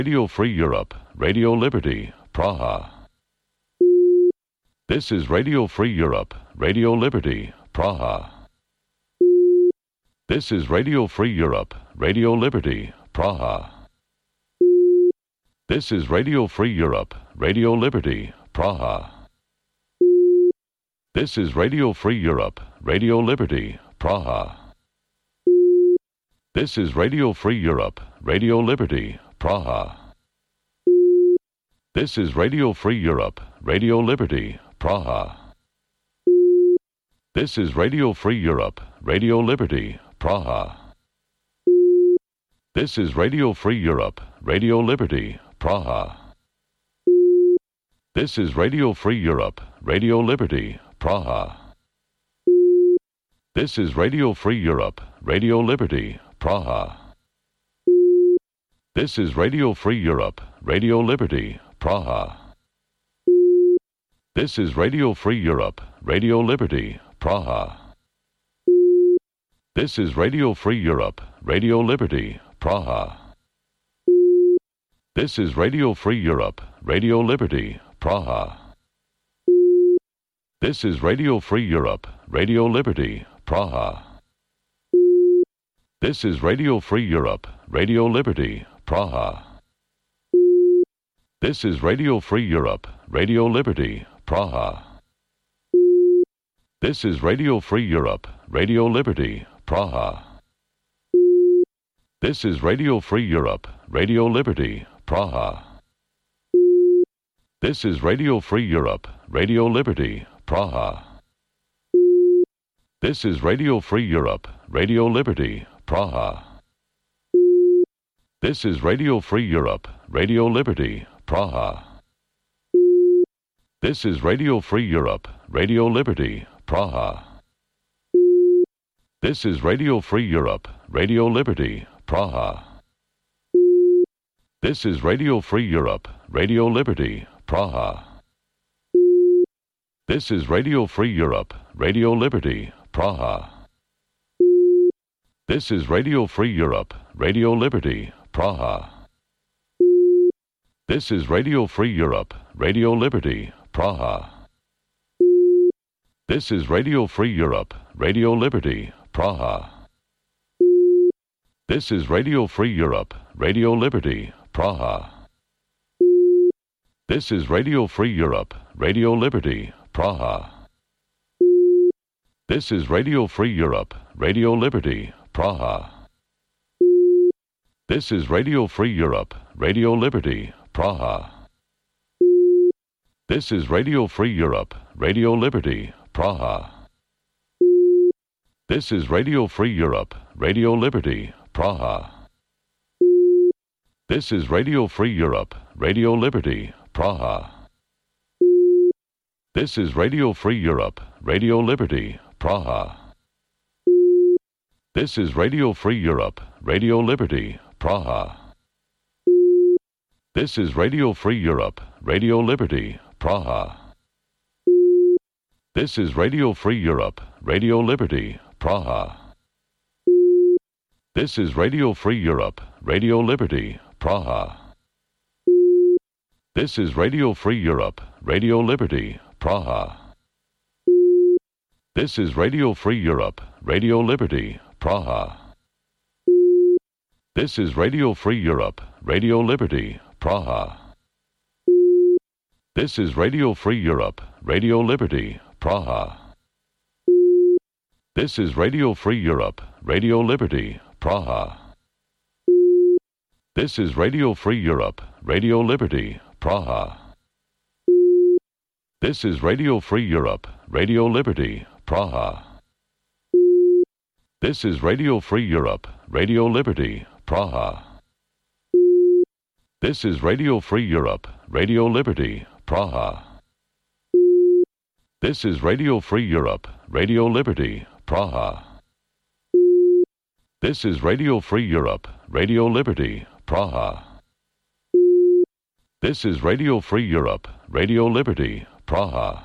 Radio Free Europe, Radio Liberty, Praha. This is Radio Free Europe, Radio Liberty, Praha. This is Radio Free Europe, Radio Liberty, Praha. This is Radio Free Europe, Radio Liberty, Praha. This is Radio Free Europe, Radio Liberty, Praha. This is Radio Free Europe, Radio Liberty, Praha. This is Radio Free Europe, Radio Liberty, Praha. This is Radio Free Europe, Radio Liberty, Praha. This is Radio Free Europe, Radio Liberty, Praha. This is Radio Free Europe, Radio Liberty, Praha. This is Radio Free Europe, Radio Liberty, Praha. This is Radio Free Europe, Radio Liberty, Praha. This is Radio Free Europe, Radio Liberty, Praha. This is Radio Free Europe, Radio Liberty, Praha. This is Radio Free Europe, Radio Liberty, Praha. This is Radio Free Europe, Radio Liberty, Praha. This is Radio Free Europe, Radio Liberty, Praha. This is Radio Free Europe, Radio Liberty, Praha. This is Radio Free Europe, Radio Liberty, Praha. This is Radio Free Europe, Radio Liberty, Praha. This is Radio Free Europe, Radio Liberty, Praha. This is Radio Free Europe, Radio Liberty, Praha. This is Radio Free Europe, Radio Liberty, Praha. This is Radio Free Europe, Radio Liberty, Praha. This is Radio Free Europe, Radio Liberty, Praha. This is Radio Free Europe, Radio Liberty, Praha. This is Radio Free Europe, Radio Liberty, Praha. This is Radio Free Europe, Radio Liberty, Praha. This is Radio Free Europe, Radio Liberty, Praha. This is Radio Free Europe, Radio Liberty, Praha. This is Radio Free Europe, Radio Liberty, Praha. This is Radio Free Europe, Radio Liberty, Praha. This is Radio Free Europe, Radio Liberty, Praha. This is Radio Free Europe, Radio Liberty, Praha. This is Radio Free Europe, Radio Liberty, Praha. This is Radio Free Europe, Radio Liberty, Praha. This is Radio Free Europe, Radio Liberty, Praha. This is Radio Free Europe, Radio Liberty, Praha. This is Radio Free Europe, Radio Liberty, Praha. This is Radio Free Europe, Radio Liberty, Praha. This is Radio Free Europe, Radio Liberty, Praha. This is Radio Free Europe, Radio Liberty, Praha. This is Radio Free Europe, Radio Liberty, Praha. This is Radio Free Europe, Radio Liberty, Praha. This is Radio Free Europe, Radio Liberty, Praha. This is Radio Free Europe, Radio Liberty, Praha. This is Radio Free Europe, Radio Liberty, Praha. This is Radio Free Europe, Radio Liberty, Praha. This is Radio Free Europe, Radio Liberty, Praha. This is Radio Free Europe, Radio Liberty, Praha. This is Radio Free Europe, Radio Liberty, Praha. This is Radio Free Europe, Radio Liberty, Praha. This is Radio Free Europe, Radio Liberty, Praha. This is Radio Free Europe, Radio Liberty, Praha.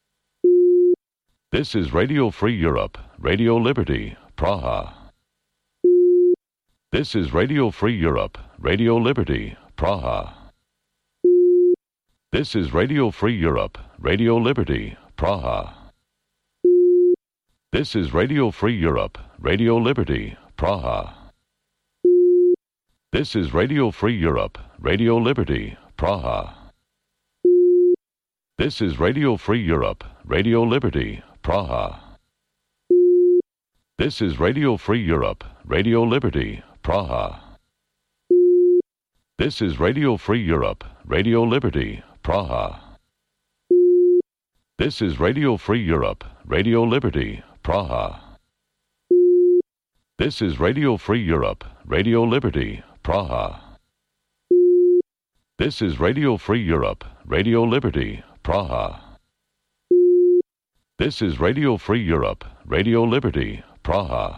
This is Radio Free Europe, Radio Liberty, Praha. This is Radio Free Europe, Radio Liberty, Praha. This is Radio Free Europe, Radio Liberty, Praha. This is Radio Free Europe, Radio Liberty, Praha. This is Radio Free Europe, Radio Liberty, Praha. This is Radio Free Europe, Radio Liberty, Praha. This is Radio Free Europe, Radio Liberty, Praha. This is Radio Free Europe, Radio Liberty, Praha. This is Radio Free Europe, Radio Liberty, Praha. This is Radio Free Europe, Radio Liberty, Praha. This is Radio Free Europe, Radio Liberty, Praha. This is Radio Free Europe, Radio Liberty, Praha.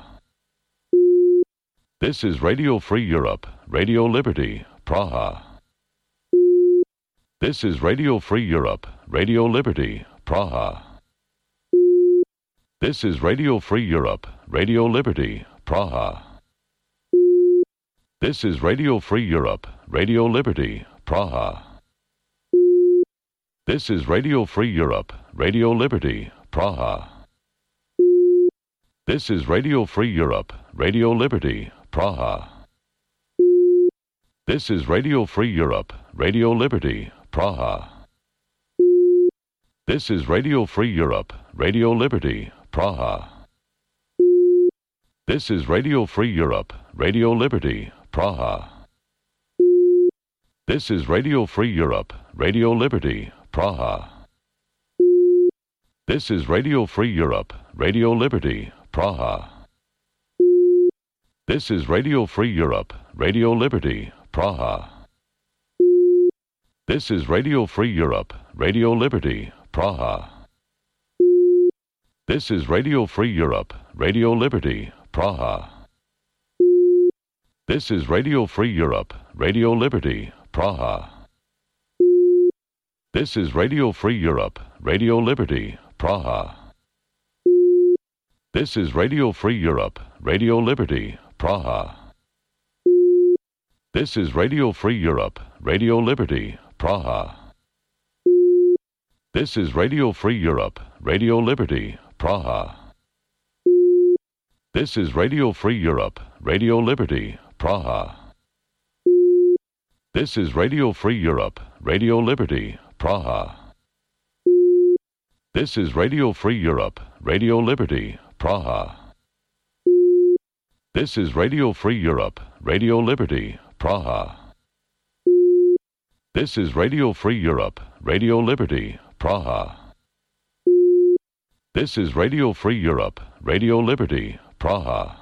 This is Radio Free Europe, Radio Liberty, Praha. This is Radio Free Europe, Radio Liberty, Praha. This is Radio Free Europe, Radio Liberty, Praha. This is Radio Free Europe, Radio Liberty, Praha. This is Radio Free Europe, Radio Liberty, Praha. This is Radio Free Europe, Radio Liberty, Praha. This is Radio Free Europe, Radio Liberty, Praha. This is Radio Free Europe, Radio Liberty, Praha. This is Radio Free Europe, Radio Liberty, Praha. This is Radio Free Europe, Radio Liberty, Praha. This is Radio Free Europe, Radio Liberty, Praha. This is Radio Free Europe, Radio Liberty, Praha. This is Radio Free Europe, Radio Liberty, Praha. This is Radio Free Europe, Radio Liberty, Praha. This is Radio Free Europe, Radio Liberty, Praha. This is Radio Free Europe, Radio Liberty, Praha. This is Radio Free Europe, Radio Liberty, Praha. This is Radio Free Europe, Radio Liberty, Praha. This is Radio Free Europe, Radio Liberty, Praha. This is Radio Free Europe, Radio Liberty, Praha. This is Radio Free Europe, Radio Liberty, Praha. This is Radio Free Europe, Radio Liberty, Praha. This is Radio Free Europe, Radio Liberty, Praha. This is Radio Free Europe, Radio Liberty, Praha. This is Radio Free Europe, Radio Liberty, Praha.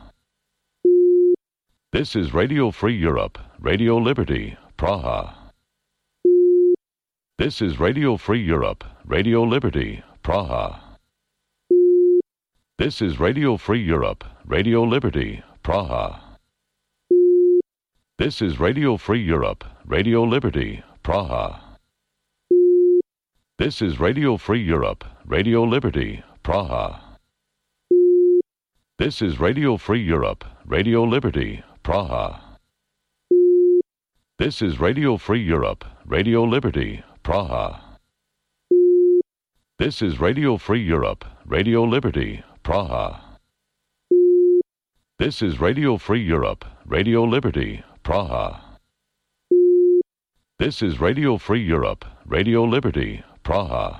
This is Radio Free Europe, Radio Liberty, Praha. This is Radio Free Europe, Radio Liberty, Praha. This is Radio Free Europe, Radio Liberty, Praha. This is Radio Free Europe, Radio Liberty, Praha. This is Radio Free Europe, Radio Liberty, Praha. This is Radio Free Europe, Radio Liberty, Praha. This is Radio Free Europe, Radio Liberty, Praha. This is Radio Free Europe, Radio Liberty, Praha. This is Radio Free Europe, Radio Liberty, Praha. This is Radio Free Europe, Radio Liberty, Praha.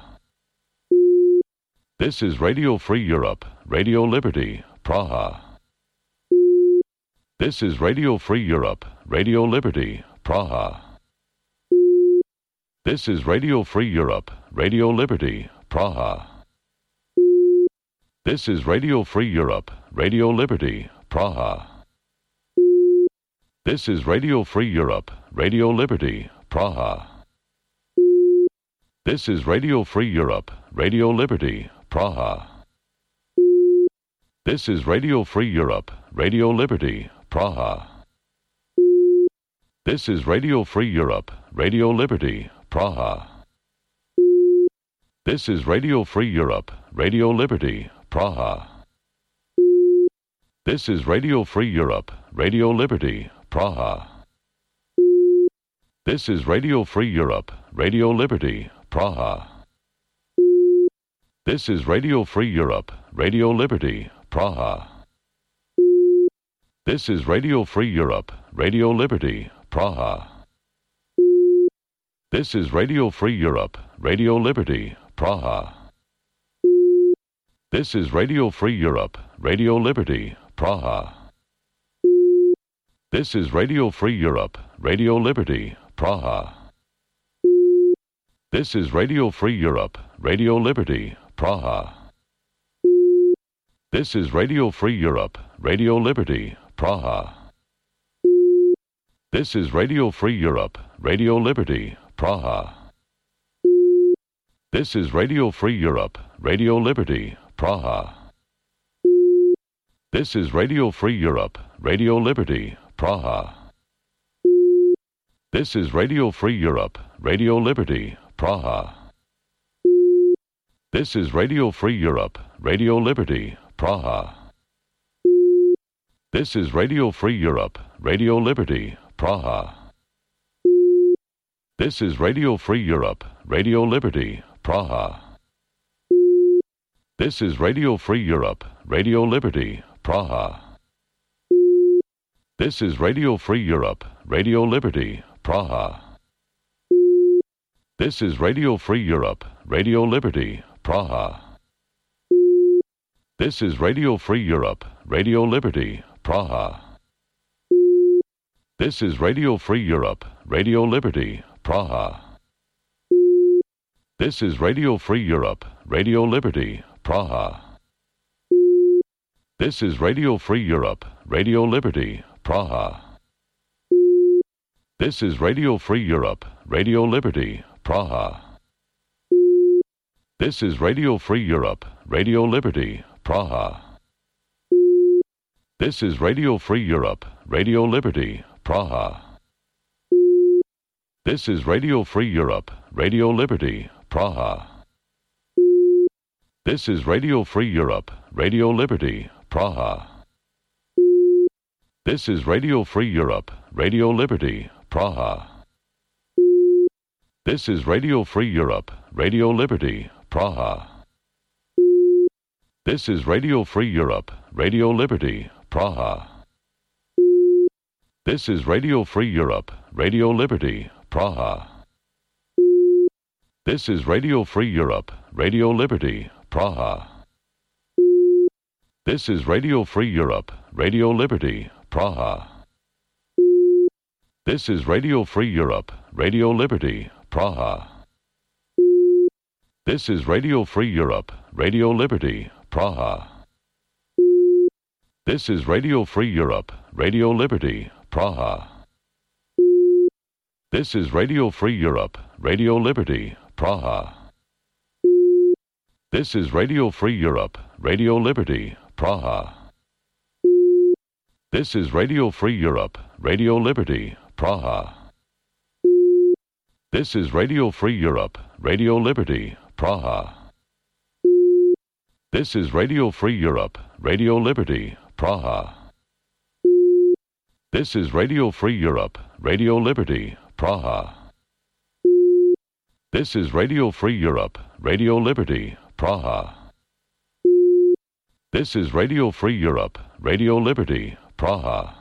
This is Radio Free Europe, Radio Liberty, Praha. This is Radio Free Europe, Radio Liberty, Praha. This is Radio Free Europe, Radio Liberty, Praha. This is Radio Free Europe, Radio Liberty, Praha. This is Radio Free Europe, Radio Liberty, Praha. This is Radio Free Europe, Radio Liberty, Praha. This is Radio Free Europe, Radio Liberty, Praha. This is Radio Free Europe, Radio Liberty, Praha. This is Radio Free Europe, Radio Liberty, Praha. This is Radio Free Europe, Radio Liberty, Praha. This is Radio Free Europe, Radio Liberty, Praha. This is Radio Free Europe, Radio Liberty, Praha. This is Radio Free Europe, Radio Liberty, Praha. This is Radio Free Europe, Radio Liberty, Praha. This is Radio Free Europe, Radio Liberty, Praha. This is Radio Free Europe, Radio Liberty, Praha. This is Radio Free Europe, Radio Liberty, Praha. This is Radio Free Europe, Radio Liberty, Praha. This is Radio Free Europe, Radio Liberty, Praha. This is Radio Free Europe, Radio Liberty, Praha. This is Radio Free Europe, Radio Liberty, Praha. This is Radio Free Europe, Radio Liberty, Praha. This is Radio Free Europe, Radio Liberty, Praha. This is Radio Free Europe, Radio Liberty, Praha. This is Radio Free Europe, Radio Liberty, Praha. This is Radio Free Europe, Radio Liberty, Praha. This is Radio Free Europe, Radio Liberty, Praha. This is Radio Free Europe, Radio Liberty, Praha. This is Radio Free Europe, Radio Liberty, Praha. This is Radio Free Europe, Radio Liberty, Praha. This is Radio Free Europe, Radio Liberty, Praha. This is Radio Free Europe, Radio Liberty, Praha. This is Radio Free Europe, Radio Liberty, Praha. This is Radio Free Europe, Radio Liberty, Praha. This is Radio Free Europe, Radio Liberty, Praha. This is Radio Free Europe, Radio Liberty, Praha. This is Radio Free Europe, Radio Liberty, Praha. This is Radio Free Europe, Radio Liberty, Praha. This is Radio Free Europe, Radio Liberty, Praha. This is Radio Free Europe, Radio Liberty, Praha. This is Radio Free Europe, Radio Liberty, Praha. This is Radio Free Europe, Radio Liberty, Praha. This is Radio Free Europe, Radio Liberty, Praha. This is Radio Free Europe, Radio Liberty, Praha. This is Radio Free Europe, Radio Liberty, Praha. This is Radio Free Europe, Radio Liberty, Praha. This is Radio Free Europe, Radio Liberty, Praha. This is Radio Free Europe, Radio Liberty, Praha. This is Radio Free Europe, Radio Liberty, Praha. This is Radio Free Europe, Radio Liberty, Praha. This is Radio Free Europe, Radio Liberty, Praha. This is Radio Free Europe, Radio Liberty, Praha. This is Radio Free Europe, Radio Liberty, Praha. This is Radio Free Europe, Radio Liberty, Praha.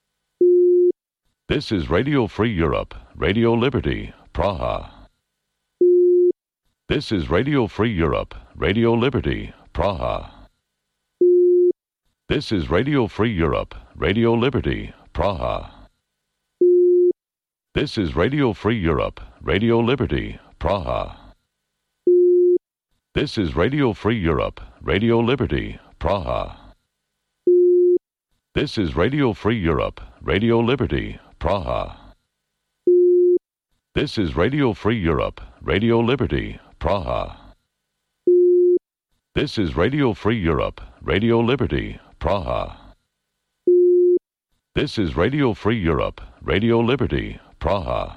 This is Radio Free Europe, Radio Liberty, Praha. This is Radio Free Europe, Radio Liberty, Praha. This is Radio Free Europe, Radio Liberty, Praha. This is Radio Free Europe, Radio Liberty, Praha. This is Radio Free Europe, Radio Liberty, Praha. This is Radio Free Europe, Radio Liberty, Praha. This is Radio Free Europe, Radio Liberty, Praha. This is Radio Free Europe, Radio Liberty, Praha. This is Radio Free Europe, Radio Liberty, Praha.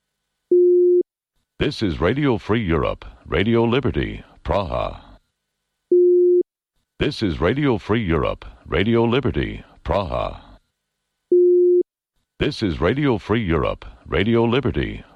This is Radio Free Europe, Radio Liberty, Praha. This is Radio Free Europe, Radio Liberty, Praha. This is Radio Free Europe, Radio Liberty,